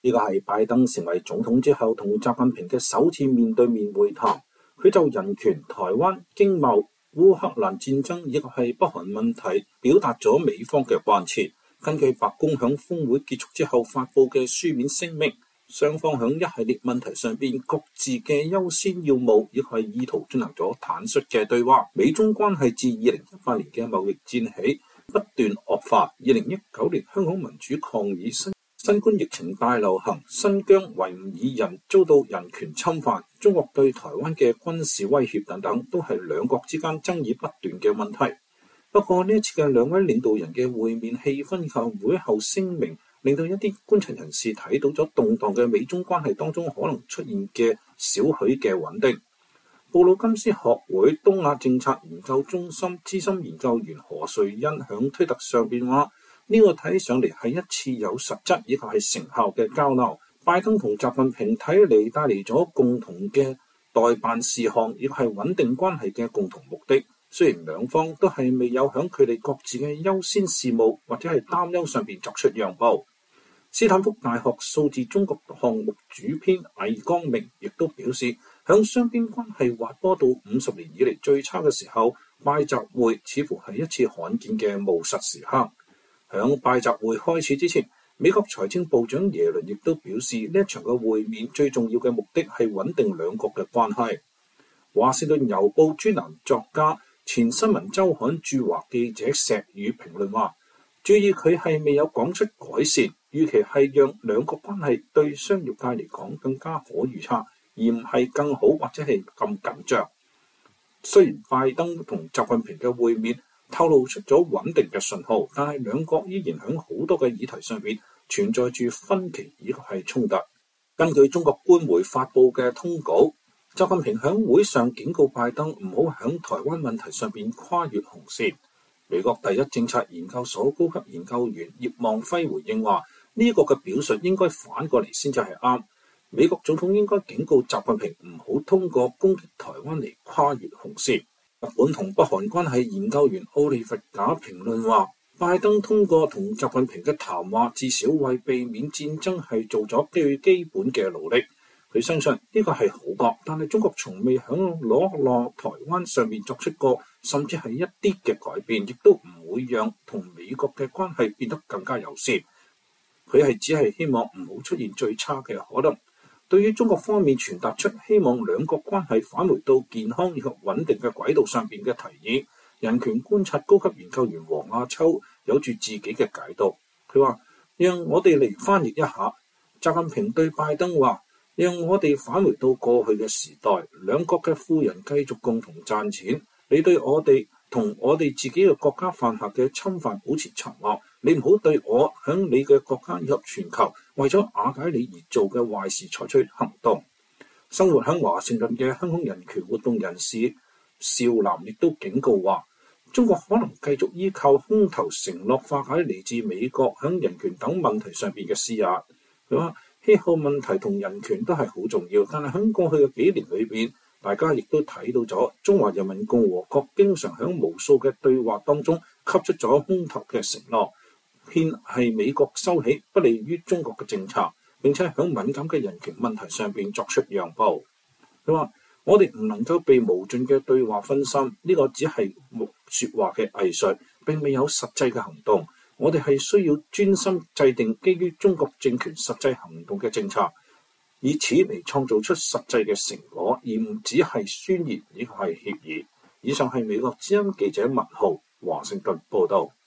呢個係拜登成為總統之後同習近平嘅首次面對面會談。佢就人權、台灣、經貿、烏克蘭戰爭以及係北韓問題表達咗美方嘅關切。根據白宮響峰會結束之後發布嘅書面聲明，雙方響一系列問題上邊各自嘅優先要務，亦係意圖進行咗坦率嘅對話。美中關係自2018年嘅貿易戰起不斷惡化。2019年香港民主抗議、新冠疫情大流行、新疆維吾爾人遭到人權侵犯、中國對台灣嘅軍事威脅等等，都係兩國之間爭議不斷嘅問題。不過呢一次嘅兩位領導人嘅會面氣氛及會後聲明，令到一啲觀察人士睇到咗動盪嘅美中關係當中可能出現嘅少許嘅穩定。布魯金斯學會東亞政策研究中心資深研究員何瑞欣響推特上邊話：呢個睇上嚟係一次有實質以及係成效嘅交流。拜登同習近平睇嚟帶嚟咗共同嘅代辦事項，亦係穩定關係嘅共同目的。雖然兩方都係未有響佢哋各自嘅優先事務或者係擔憂上邊作出讓步。斯坦福大學數字中國項目主編魏光明亦都表示，響雙邊關係滑坡到50年以嚟最差嘅時候，拜習會似乎係一次罕見嘅務實時刻。響拜習會開始之前，美國財政部長耶倫亦都表示，呢一場嘅會面最重要嘅目的係穩定兩國嘅關係。華盛頓郵報專欄作家、前新聞週刊駐華記者石宇評論話：注意佢係未有講出改善，預期係讓兩國關係對商業界嚟講更加可預測，而唔係更好或者係咁緊張。雖然拜登同習近平嘅會面透露出咗穩定嘅信號，但係兩國依然喺好多嘅議題上面存在住分歧以及係衝突。根據中國官媒發布嘅通稿，習近平喺會上警告拜登唔好喺台灣問題上邊跨越紅線。美國第一政策研究所高級研究員葉望輝回應話：呢個嘅表述應該反過嚟先至係啱。美國總統應該警告習近平唔好通過攻擊台灣嚟跨越紅線。日本同北韓關係研究員奧利弗賈評論話：拜登通過同習近平嘅談話，至少為避免戰爭係做咗最基本嘅努力。佢相信呢個係好過，但係中國從未響攞落台灣上面作出過，甚至係一啲嘅改變，亦都唔會讓同美國嘅關係變得更加友善。佢係只係希望唔好出現最差嘅可能。對於中國方面傳達出希望兩國關係返回到健康以及穩定嘅軌道上邊嘅提議，人權觀察高級研究員黃亞秋有住自己嘅解讀。佢話：讓我哋嚟翻譯一下，習近平對拜登話：讓我哋返回到過去嘅時代，兩國嘅富人繼續共同賺錢。你對我哋同我哋自己嘅國家犯下嘅侵犯保持沉默。你唔好對我響你嘅國家以及全球為咗瓦解你而做嘅壞事採取行動。生活響華盛頓嘅香港人權活動人士邵南亦都警告話：中國可能繼續依靠空頭承諾化解嚟自美國響人權等問題上邊嘅施壓。佢話：氣候問題同人權都係好重要，但係喺過去嘅幾年裏邊，大家亦都睇到咗中華人民共和國經常喺無數嘅對話當中吸出咗空頭嘅承諾，偏係美國收起不利於中國嘅政策，並且喺敏感嘅人權問題上邊作出讓步。佢話：我哋唔能夠被無盡嘅對話分心，呢個只係說話嘅藝術，並未有實際嘅行動。我哋係需要專心制定基於中國政權實際行動嘅政策，以此嚟創造出實際嘅成果，而唔只係宣言，呢個係協議。以上係美國之音記者文浩華盛頓報道。